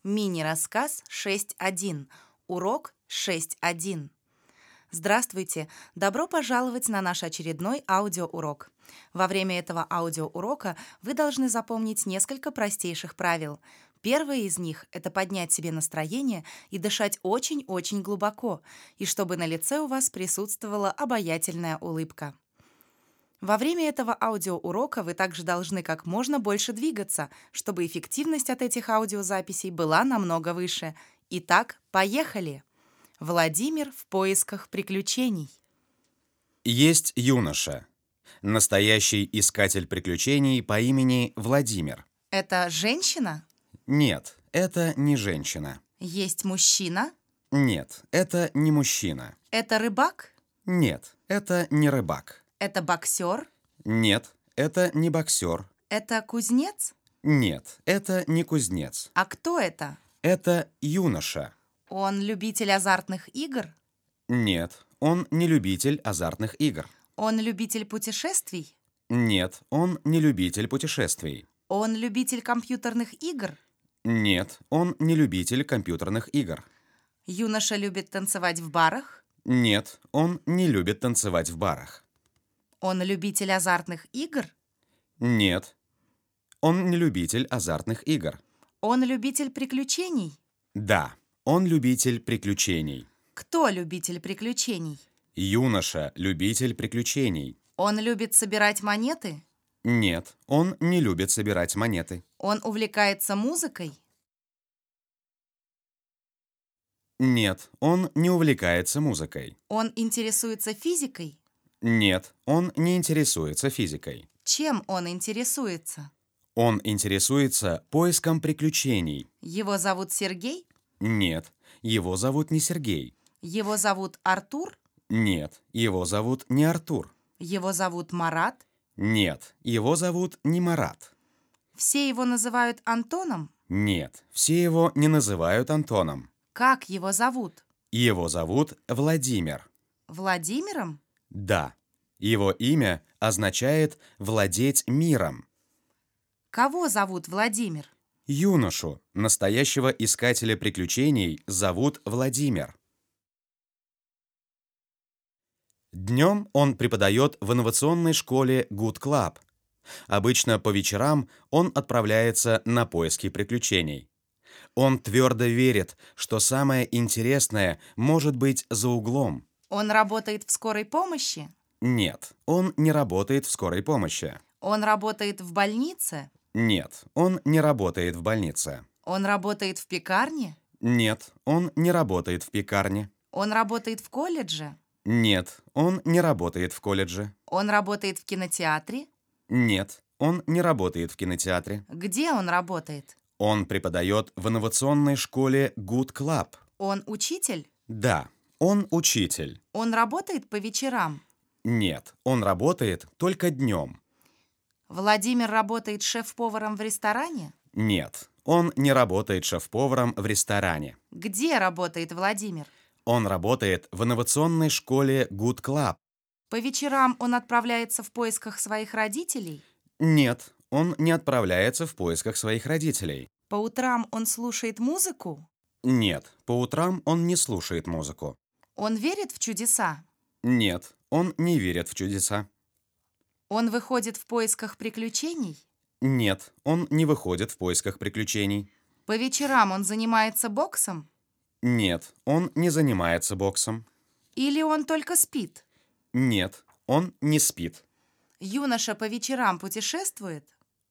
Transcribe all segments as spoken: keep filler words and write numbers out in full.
Мини-рассказ шесть один. Урок шесть один. Здравствуйте! Добро пожаловать на наш очередной аудиоурок. Во время этого аудиоурока вы должны запомнить несколько простейших правил. Первое из них – это поднять себе настроение и дышать очень-очень глубоко, и чтобы на лице у вас присутствовала обаятельная улыбка. Во время этого аудиоурока вы также должны как можно больше двигаться, чтобы эффективность от этих аудиозаписей была намного выше. Итак, поехали! Владимир в поисках приключений. Есть юноша, настоящий искатель приключений по имени Владимир. Это женщина? Нет, это не женщина. Есть мужчина? Нет, это не мужчина. Это рыбак? Нет, это не рыбак. Это боксер? Нет, это не боксер. Это кузнец? Нет, это не кузнец. А кто это? Это юноша. Он любитель азартных игр? Нет, он не любитель азартных игр. Он любитель путешествий? Нет, он не любитель путешествий. Он любитель компьютерных игр? Нет, он не любитель компьютерных игр. Юноша любит танцевать в барах? Нет, он не любит танцевать в барах. Он любитель азартных игр? Нет, он не любитель азартных игр. Он любитель приключений? Да, он любитель приключений. Кто любитель приключений? Юноша – любитель приключений. Он любит собирать монеты? Нет, он не любит собирать монеты. Он увлекается музыкой? Нет, он не увлекается музыкой. Он интересуется физикой? Нет, он не интересуется физикой. Чем он интересуется? Он интересуется поиском приключений. Его зовут Сергей? Нет, его зовут не Сергей. Его зовут Артур? Нет, его зовут не Артур. Его зовут Марат? Нет, его зовут не Марат. Все его называют Антоном? Нет, все его не называют Антоном. Как его зовут? Его зовут Владимир. Владимиром? Да, его имя означает «владеть миром». Кого зовут Владимир? Юношу, настоящего искателя приключений, зовут Владимир. Днем он преподает в инновационной школе Good Club. Обычно по вечерам он отправляется на поиски приключений. Он твердо верит, что самое интересное может быть за углом. Он работает в скорой помощи? Нет, он не работает в скорой помощи. Он работает в больнице? Нет, он не работает в больнице. Он работает в пекарне? Нет, он не работает в пекарне. Он работает в колледже? Нет, он не работает в колледже. Он работает в кинотеатре? Нет, он не работает в кинотеатре. Где он работает? Он преподает в инновационной школе Good Club. Он учитель? Да, он учитель. Он работает по вечерам? Нет, он работает только днем. Владимир работает шеф-поваром в ресторане? Нет, он не работает шеф-поваром в ресторане. Где работает Владимир? Он работает в инновационной школе Good Club. По вечерам он отправляется в поисках своих родителей? Нет, он не отправляется в поисках своих родителей. По утрам он слушает музыку? Нет, по утрам он не слушает музыку. Он верит в чудеса? Нет, он не верит в чудеса. Он выходит в поисках приключений? Нет, он не выходит в поисках приключений. По вечерам он занимается боксом? Нет, он не занимается боксом. Или он только спит? Нет, он не спит. Юноша по вечерам путешествует?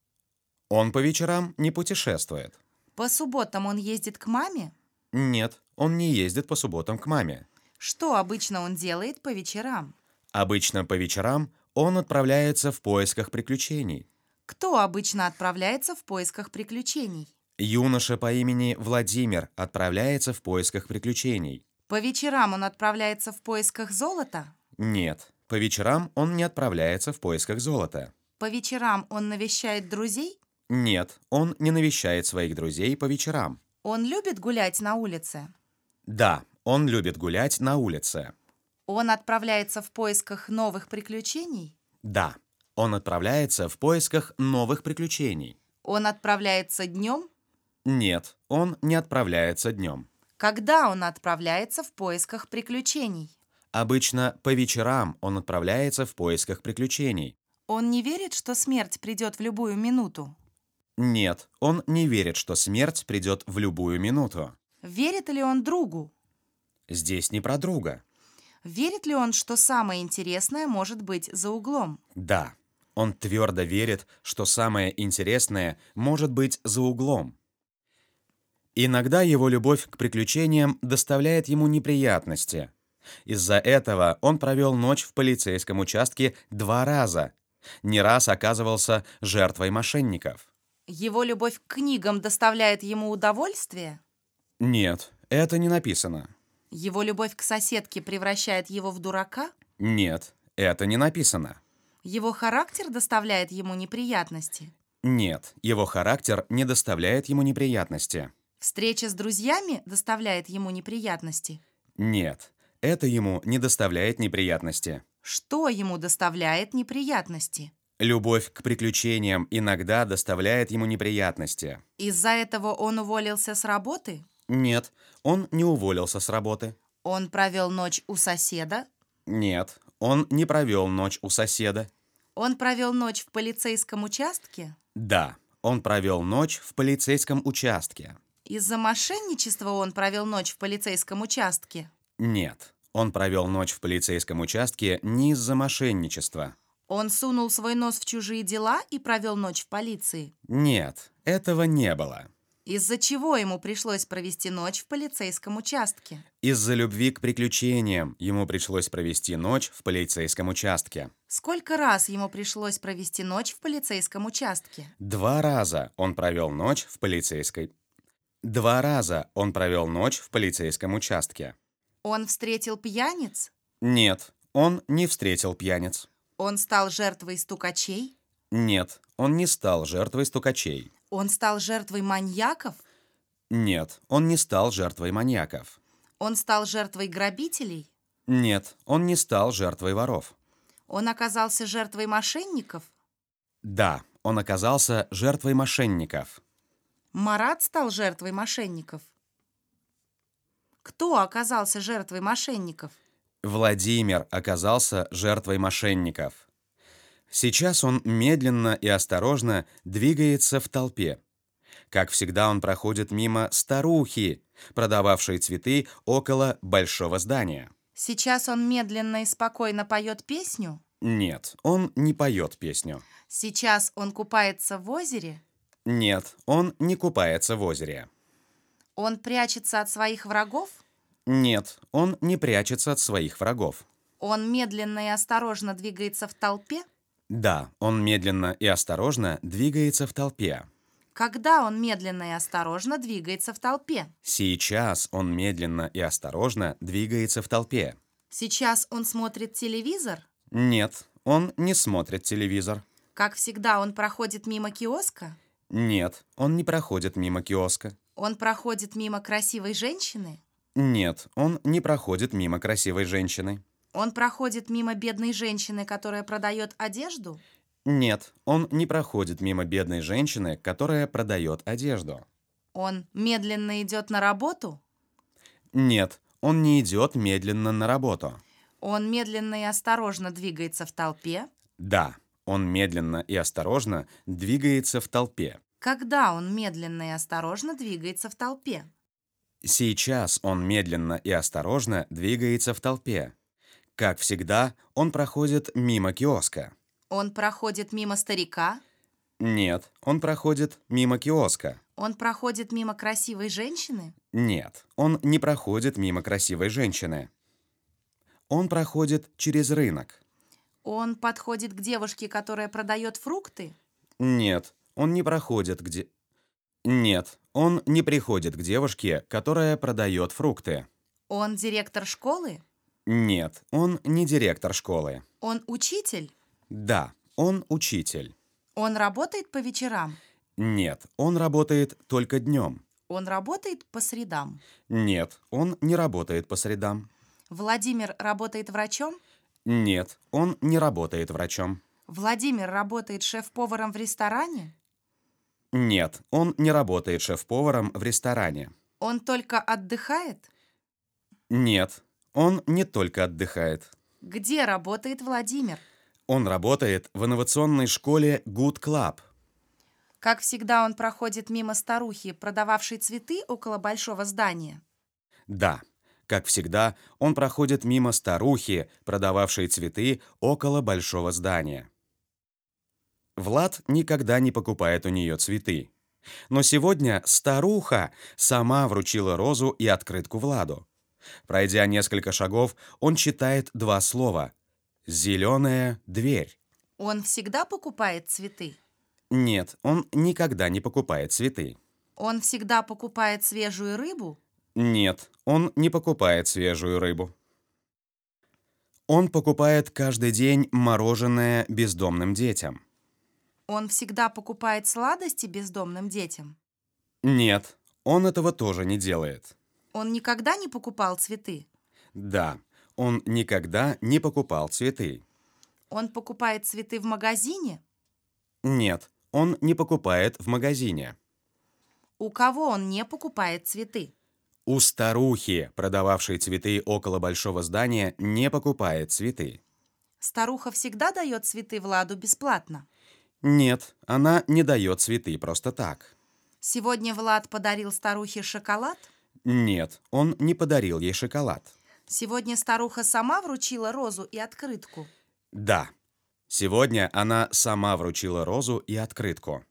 Он по вечерам не путешествует. По субботам он ездит к маме? Нет, он не ездит по субботам к маме. Что обычно он делает по вечерам? Обычно по вечерам он отправляется в поисках приключений. Кто обычно отправляется в поисках приключений? Юноша по имени Владимир отправляется в поисках приключений. По вечерам он отправляется в поисках золота? Нет, по вечерам он не отправляется в поисках золота. По вечерам он навещает друзей? Нет, он не навещает своих друзей по вечерам. Он любит гулять на улице? Да, он любит гулять на улице. Он отправляется в поисках новых приключений? Да, он отправляется в поисках новых приключений. Он отправляется днем? Нет, он не отправляется днем. Когда он отправляется в поисках приключений? Обычно по вечерам он отправляется в поисках приключений. Он не верит, что смерть придет в любую минуту? Нет, он не верит, что смерть придет в любую минуту. Верит ли он другу? Здесь не про друга. Верит ли он, что самое интересное может быть за углом? Да, он твердо верит, что самое интересное может быть за углом. Иногда его любовь к приключениям доставляет ему неприятности. Из-за этого он провел ночь в полицейском участке два раза. Не раз оказывался жертвой мошенников. Его любовь к книгам доставляет ему удовольствие? Нет, это не написано. Его любовь к соседке превращает его в дурака? Нет, это не написано. Его характер доставляет ему неприятности? Нет, его характер не доставляет ему неприятности. Встреча с друзьями доставляет ему неприятности? Нет, это ему не доставляет неприятности. Что ему доставляет неприятности? Любовь к приключениям иногда доставляет ему неприятности. Из-за этого он уволился с работы? Нет, он не уволился с работы. Он провел ночь у соседа? Нет, он не провел ночь у соседа. Он провел ночь в полицейском участке? Да, он провел ночь в полицейском участке. Из-за мошенничества он провел ночь в полицейском участке? Нет, он провел ночь в полицейском участке не из-за мошенничества. Он сунул свой нос в чужие дела и провел ночь в полиции? Нет, этого не было. Из-за чего ему пришлось провести ночь в полицейском участке? Из-за любви к приключениям ему пришлось провести ночь в полицейском участке. Сколько раз ему пришлось провести ночь в полицейском участке? Два раза он провел ночь в полицейской... Два раза он провел ночь в полицейском участке. Он встретил пьяниц? Нет, он не встретил пьяниц. Он стал жертвой стукачей? Нет, он не стал жертвой стукачей. Он стал жертвой маньяков? Нет, он не стал жертвой маньяков. Он стал жертвой грабителей? Нет, он не стал жертвой воров. Он оказался жертвой мошенников? Да, он оказался жертвой мошенников. Марат стал жертвой мошенников? Кто оказался жертвой мошенников? Владимир оказался жертвой мошенников. Сейчас он медленно и осторожно двигается в толпе. Как всегда, он проходит мимо старухи, продававшей цветы около большого здания. Сейчас он медленно и спокойно поет песню? Нет, он не поет песню. Сейчас он купается в озере? Нет, он не купается в озере. Он прячется от своих врагов? Нет, он не прячется от своих врагов. Он медленно и осторожно двигается в толпе? Да, он медленно и осторожно двигается в толпе. Когда он медленно и осторожно двигается в толпе? Сейчас он медленно и осторожно двигается в толпе. Сейчас он смотрит телевизор? Нет, он не смотрит телевизор. Как всегда, он проходит мимо киоска? Нет, он не проходит мимо киоска. Он проходит мимо красивой женщины? Нет, он не проходит мимо красивой женщины. Он проходит мимо бедной женщины, которая продает одежду? Нет, он не проходит мимо бедной женщины, которая продает одежду. Он медленно идет на работу? Нет, он не идет медленно на работу. Он медленно и осторожно двигается в толпе? Да, он медленно и осторожно двигается в толпе. Когда он медленно и осторожно двигается в толпе? Сейчас он медленно и осторожно двигается в толпе. Как всегда, он проходит мимо киоска. Он проходит мимо старика? Нет, он проходит мимо киоска. Он проходит мимо красивой женщины? Нет, он не проходит мимо красивой женщины. Он проходит через рынок. Он подходит к девушке, которая продает фрукты? Нет, он не проходит где... Нет, он не приходит к девушке, которая продает фрукты. Он директор школы? Нет, он не директор школы. Он учитель? Да, он учитель. Он работает по вечерам? Нет, он работает только днем. Он работает по средам? Нет, он не работает по средам. Владимир работает врачом? Нет, он не работает врачом. Владимир работает шеф-поваром в ресторане? Нет, он не работает шеф-поваром в ресторане. Он только отдыхает? Нет, он не только отдыхает. Где работает Владимир? Он работает в инновационной школе Good Club. Как всегда, он проходит мимо старухи, продававшей цветы около большого здания. Да, как всегда, он проходит мимо старухи, продававшей цветы около большого здания. Влад никогда не покупает у нее цветы. Но сегодня старуха сама вручила розу и открытку Владу. Пройдя несколько шагов, он читает два слова. «Зеленая дверь». Он всегда покупает цветы? Нет, он никогда не покупает цветы. Он всегда покупает свежую рыбу? Нет, он не покупает свежую рыбу. Он покупает каждый день мороженое бездомным детям. Он всегда покупает сладости бездомным детям? Нет, он этого тоже не делает. Он никогда не покупал цветы? Да, он никогда не покупал цветы. Он покупает цветы в магазине? Нет, он не покупает в магазине. У кого он не покупает цветы? У старухи, продававшей цветы около большого здания, не покупает цветы. Старуха всегда дает цветы Владу бесплатно? Нет, она не дает цветы просто так. Сегодня Влад подарил старухе шоколад? Нет, он не подарил ей шоколад. Сегодня старуха сама вручила розу и открытку? Да, сегодня она сама вручила розу и открытку.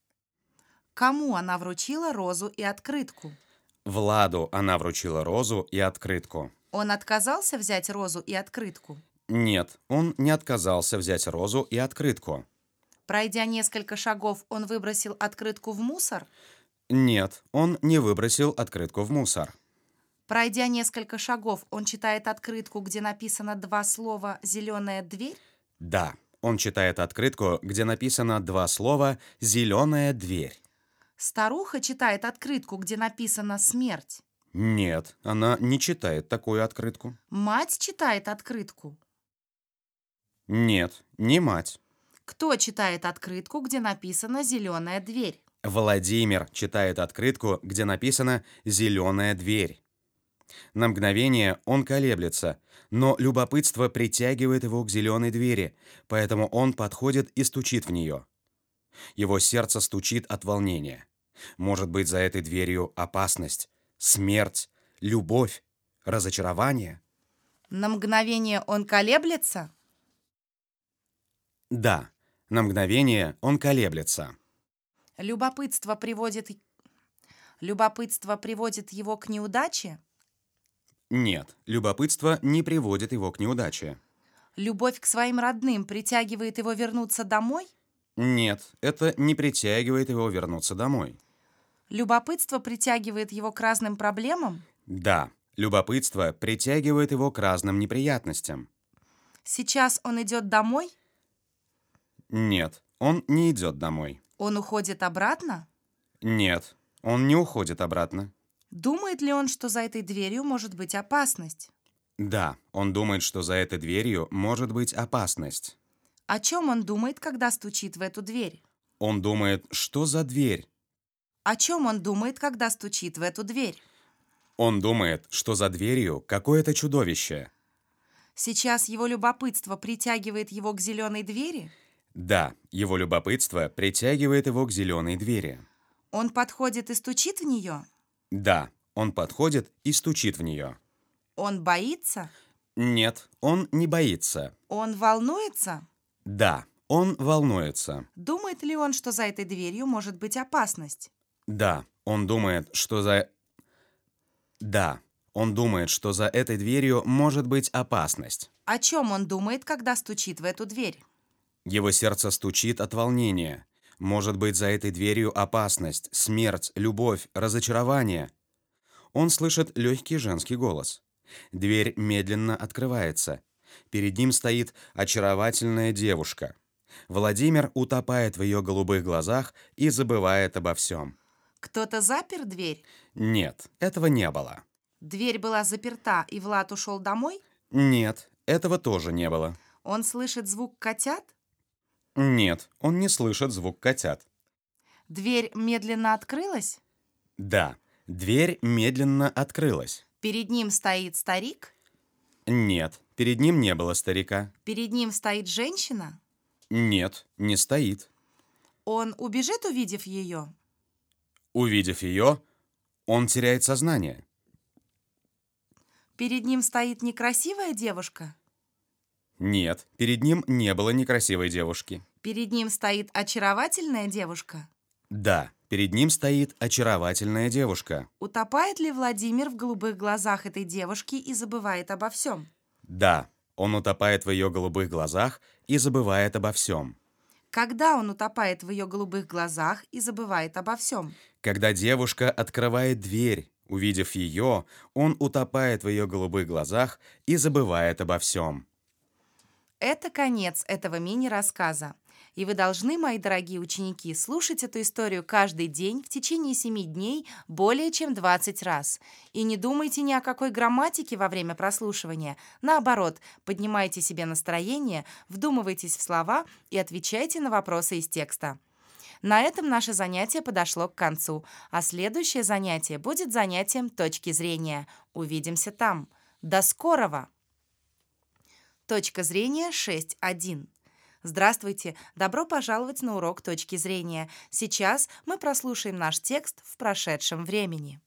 Кому она вручила розу и открытку? Владу она вручила розу и открытку. Он отказался взять розу и открытку? Нет, он не отказался взять розу и открытку. Пройдя несколько шагов, он выбросил открытку в мусор? Нет, он не выбросил открытку в мусор. Пройдя несколько шагов, он читает открытку, где написано два слова «зеленая дверь»? Да, он читает открытку, где написано два слова «зеленая дверь». Старуха читает открытку, где написано «смерть». Нет, она не читает такую открытку. Мать читает открытку. Нет, не мать. Кто читает открытку, где написано «зеленая дверь»? Владимир читает открытку, где написано «зеленая дверь». На мгновение он колеблется, но любопытство притягивает его к зеленой двери, поэтому он подходит и стучит в нее. Его сердце стучит от волнения. Может быть, за этой дверью опасность, смерть, любовь, разочарование? На мгновение он колеблется? Да, на мгновение он колеблется. Любопытство приводит... Любопытство приводит его к неудаче? Нет, любопытство не приводит его к неудаче. Любовь к своим родным притягивает его вернуться домой? Нет, это не притягивает его вернуться домой. Любопытство притягивает его к разным проблемам? Да, любопытство притягивает его к разным неприятностям. Сейчас он идет домой? Нет, он не идет домой. Он уходит обратно? Нет, он не уходит обратно. Думает ли он, что за этой дверью может быть опасность? Да, он думает, что за этой дверью может быть опасность. О чем он думает, когда стучит в эту дверь? Он думает, что за дверь? О чем он думает, когда стучит в эту дверь? Он думает, что за дверью какое-то чудовище. Сейчас его любопытство притягивает его к зеленой двери? Да, его любопытство притягивает его к зеленой двери. Он подходит и стучит в нее? Да, он подходит и стучит в нее. Он боится? Нет, он не боится. Он волнуется? Да, он волнуется. Думает ли он, что за этой дверью может быть опасность? Да, он думает, что за... Да, он думает, что за этой дверью может быть опасность. О чем он думает, когда стучит в эту дверь? Его сердце стучит от волнения. Может быть, за этой дверью опасность, смерть, любовь, разочарование. Он слышит легкий женский голос. Дверь медленно открывается. Перед ним стоит очаровательная девушка. Владимир утопает в ее голубых глазах и забывает обо всем. Кто-то запер дверь? Нет, этого не было. Дверь была заперта, и Влад ушел домой? Нет, этого тоже не было. Он слышит звук котят? Нет, он не слышит звук котят. Дверь медленно открылась? Да, дверь медленно открылась. Перед ним стоит старик? Нет, перед ним не было старика. Перед ним стоит женщина? Нет, не стоит. Он убежит, увидев ее? Увидев ее, он теряет сознание. Перед ним стоит некрасивая девушка? Нет, перед ним не было некрасивой девушки. Перед ним стоит очаровательная девушка? Да, перед ним стоит очаровательная девушка. Утопает ли Владимир в голубых глазах этой девушки и забывает обо всем? Да, он утопает в ее голубых глазах и забывает обо всем. Когда он утопает в ее голубых глазах и забывает обо всем? Когда девушка открывает дверь, увидев ее, он утопает в ее голубых глазах и забывает обо всем. Это конец этого мини-рассказа. И вы должны, мои дорогие ученики, слушать эту историю каждый день в течение семи дней более чем двадцать раз. И не думайте ни о какой грамматике во время прослушивания. Наоборот, поднимайте себе настроение, вдумывайтесь в слова и отвечайте на вопросы из текста. На этом наше занятие подошло к концу, а следующее занятие будет занятием точки зрения. Увидимся там. До скорого! Точка зрения шесть один. Здравствуйте! Добро пожаловать на урок точки зрения. Сейчас мы прослушаем наш текст в прошедшем времени.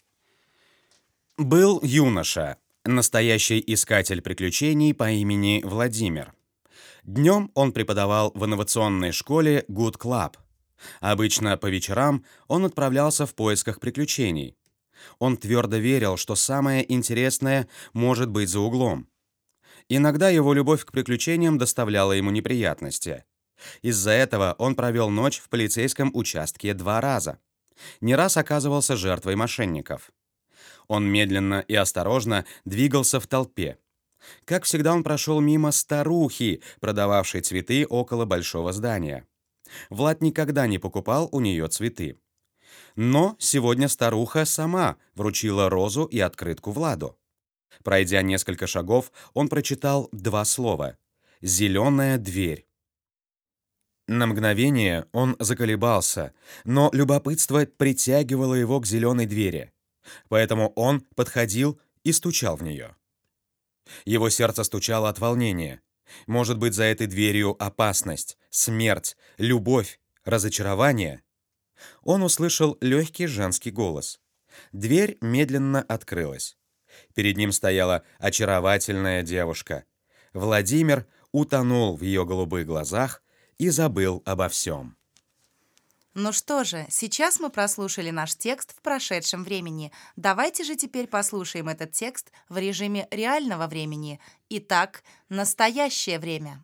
Был юноша, настоящий искатель приключений по имени Владимир. Днем он преподавал в инновационной школе Good Club. Обычно по вечерам он отправлялся в поисках приключений. Он твердо верил, что самое интересное может быть за углом. Иногда его любовь к приключениям доставляла ему неприятности. Из-за этого он провел ночь в полицейском участке два раза. Не раз оказывался жертвой мошенников. Он медленно и осторожно двигался в толпе. Как всегда, он прошел мимо старухи, продававшей цветы около большого здания. Влад никогда не покупал у нее цветы. Но сегодня старуха сама вручила розу и открытку Владу. Пройдя несколько шагов, он прочитал два слова «Зеленая дверь». На мгновение он заколебался, но любопытство притягивало его к зеленой двери. Поэтому он подходил и стучал в нее. Его сердце стучало от волнения. Может быть, за этой дверью опасность, смерть, любовь, разочарование? Он услышал легкий женский голос. Дверь медленно открылась. Перед ним стояла очаровательная девушка. Владимир утонул в ее голубых глазах и забыл обо всем. Ну что же, сейчас мы прослушали наш текст в прошедшем времени. Давайте же теперь послушаем этот текст в режиме реального времени. Итак, настоящее время.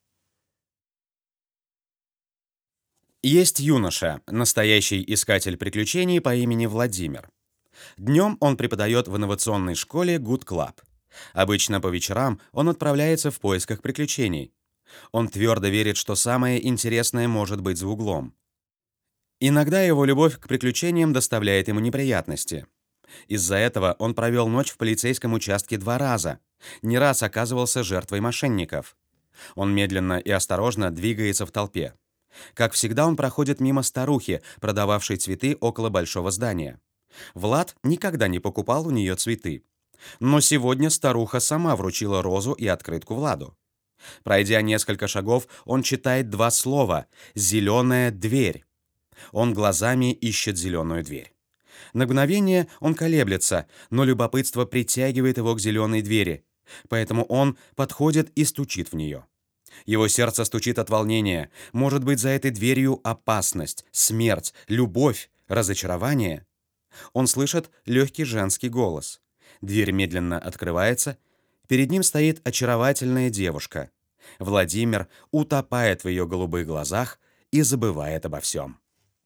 Есть юноша, настоящий искатель приключений по имени Владимир. Днем он преподает в инновационной школе Good Club. Обычно по вечерам он отправляется в поисках приключений. Он твердо верит, что самое интересное может быть за углом. Иногда его любовь к приключениям доставляет ему неприятности. Из-за этого он провел ночь в полицейском участке два раза. Не раз оказывался жертвой мошенников. Он медленно и осторожно двигается в толпе. Как всегда, он проходит мимо старухи, продававшей цветы около большого здания. Влад никогда не покупал у нее цветы. Но сегодня старуха сама вручила розу и открытку Владу. Пройдя несколько шагов, он читает два слова «Зеленая дверь». Он глазами ищет зеленую дверь. На мгновение он колеблется, но любопытство притягивает его к зеленой двери, поэтому он подходит и стучит в нее. Его сердце стучит от волнения. Может быть, за этой дверью опасность, смерть, любовь, разочарование? Он слышит легкий женский голос. Дверь медленно открывается. Перед ним стоит очаровательная девушка. Владимир утопает в ее голубых глазах и забывает обо всем.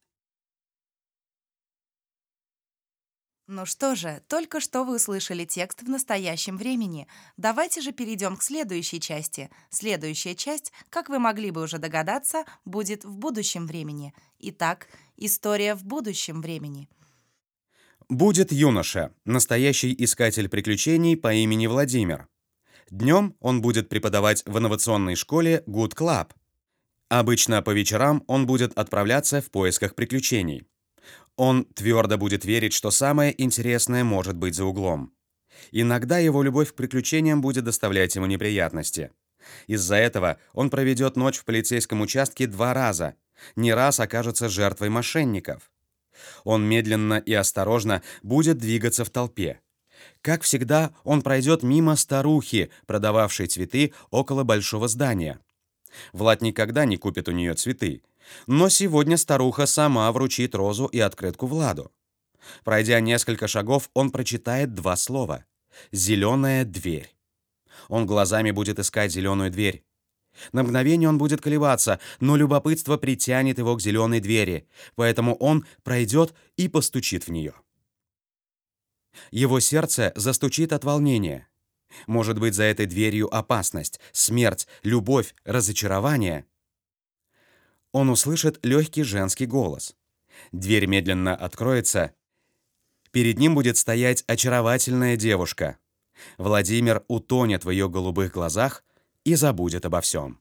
Ну что же, только что вы услышали текст в настоящем времени. Давайте же перейдем к следующей части. Следующая часть, как вы могли бы уже догадаться, будет в будущем времени. Итак, история в будущем времени. Будет юноша, настоящий искатель приключений по имени Владимир. Днем он будет преподавать в инновационной школе Good Club. Обычно по вечерам он будет отправляться в поисках приключений. Он твердо будет верить, что самое интересное может быть за углом. Иногда его любовь к приключениям будет доставлять ему неприятности. Из-за этого он проведет ночь в полицейском участке два раза, не раз окажется жертвой мошенников. Он медленно и осторожно будет двигаться в толпе. Как всегда, он пройдет мимо старухи, продававшей цветы около большого здания. Влад никогда не купит у нее цветы, но сегодня старуха сама вручит розу и открытку Владу. Пройдя несколько шагов, он прочитает два слова: «Зеленая дверь». Он глазами будет искать зеленую дверь. На мгновение он будет колебаться, но любопытство притянет его к зеленой двери, поэтому он пройдет и постучит в нее. Его сердце застучит от волнения. Может быть, за этой дверью опасность, смерть, любовь, разочарование. Он услышит легкий женский голос. Дверь медленно откроется. Перед ним будет стоять очаровательная девушка. Владимир утонет в ее голубых глазах и забудет обо всем.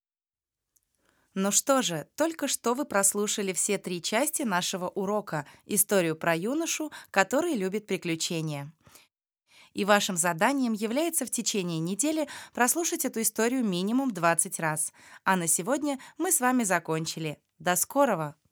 Ну что же, только что вы прослушали все три части нашего урока «Историю про юношу, который любит приключения». И вашим заданием является в течение недели прослушать эту историю минимум двадцать раз. А на сегодня мы с вами закончили. До скорого!